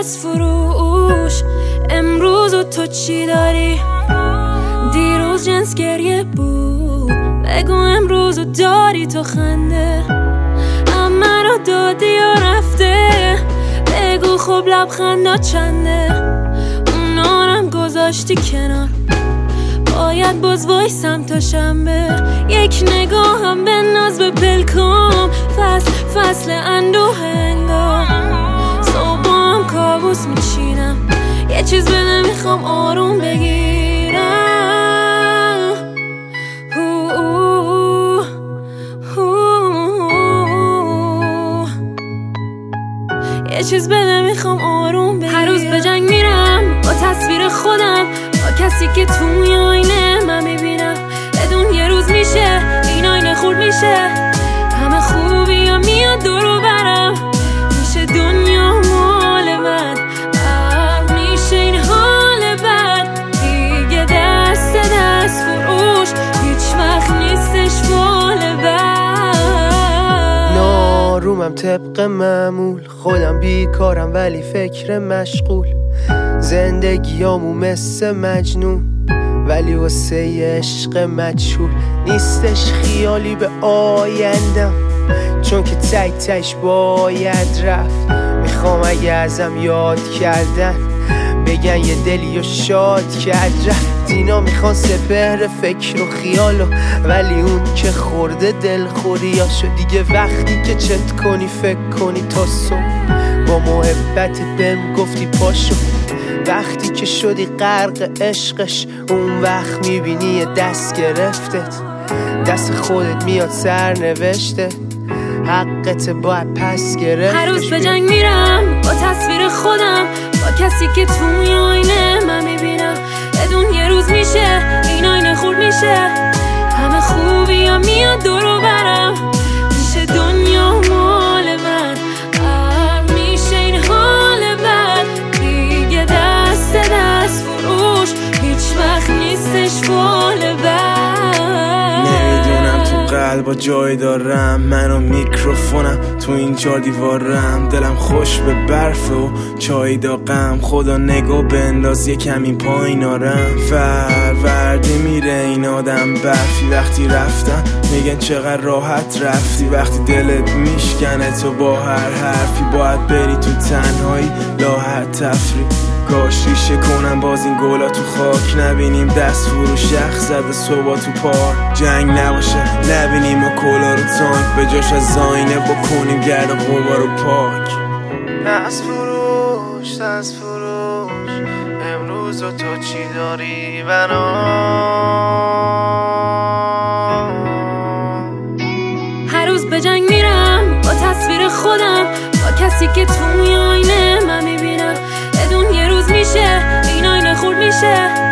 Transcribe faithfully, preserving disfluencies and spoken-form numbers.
دست فروش. امروز و تو چی داری؟ دیروز جنس گریه بود، بگو امروز و داری تو خنده. اما رو دادی و رفته، بگو خب لبخندا چنده. اونارم گذاشتی کنار، باید باز وایسم تا شنبه. یک نگاهم به ناز به پلکام، فصل فصل اندوه انگار. صبحام کابوس میچینم، یه چیز بده میخوام آروم بگیرم. هو هو یه چیز بده میخوام آروم بگیرم. هر روز به جنگ میرم با تصویر خودم، با کسی که توی آینه من میبینم. بدون یه روز میشه این آینه خورد میشه، همه خوبی ها میاد دورو برم. میشه دنیا مال من، بعد میشه این حال بد دیگه. دست دست فروش هیچ وقت نیستش فال بد. نارومم طبق معمول، خودم بیکارم ولی فکر مشغول. زندگیامو مثل مجنون ولی واسه عشق مجهول. نیستش خیالی به آیندم، چون که تک تک باید رفت. میخوام اگه ازم یاد کردن بگن یه دلی و شاد کرد رفت. اینا میخوان سپهر فکر و خیالو، ولی اون که خورده دل خوریاشو. دیگه وقتی که چت کنی فکر کنی تا صبح، با محبت بهم گفتی پاشو. وقتی که شدی غرق عشقش، اون وقت میبینی یه دست گرفتت، دست خودت میاد سر نوشته. حقت باید پس گرفت. هر روز به جنگ میرم با تصویر خودم، با کسی که توی آینه من میبینم. بدون یه روز میشه این آینه خورد میشه، همه خوبی ها میاد دورو برم. میشه دنیا مال من، بعد میشه این حال بد دیگه. دست دست فروش هیچ وقت نیستش فال بد. نمیدونم تو قلبا جای دارم، من و میکروفونم تو این چار دیوارم. دلم خوش به برف و چای داغم، خدا نگو بنداز یه کمی پایین آرم. فروردی میره این آدم برفی، وقتی رفتم میگن چقدر راحت رفتی. وقتی دلت میشکنه تو با هر حرفی، باید بری تو تنهایی لاحت تفری. کاش ریشه کنم باز این گلا تو خاک، نبینیم دست فروش یخ زده صبح تو پارک. جنگ نباشه نبینیم و کلا رو تانک، به جاش از زاینه بکنیم گرد غبار رو پاک. دست فروش دست فروش، امروز و تو چی داری بنا؟ هر روز به جنگ میرم با تصویر خودم، با کسی که توی آینه من میبینم. بدون یه روز میشه این آینه خورد میشه،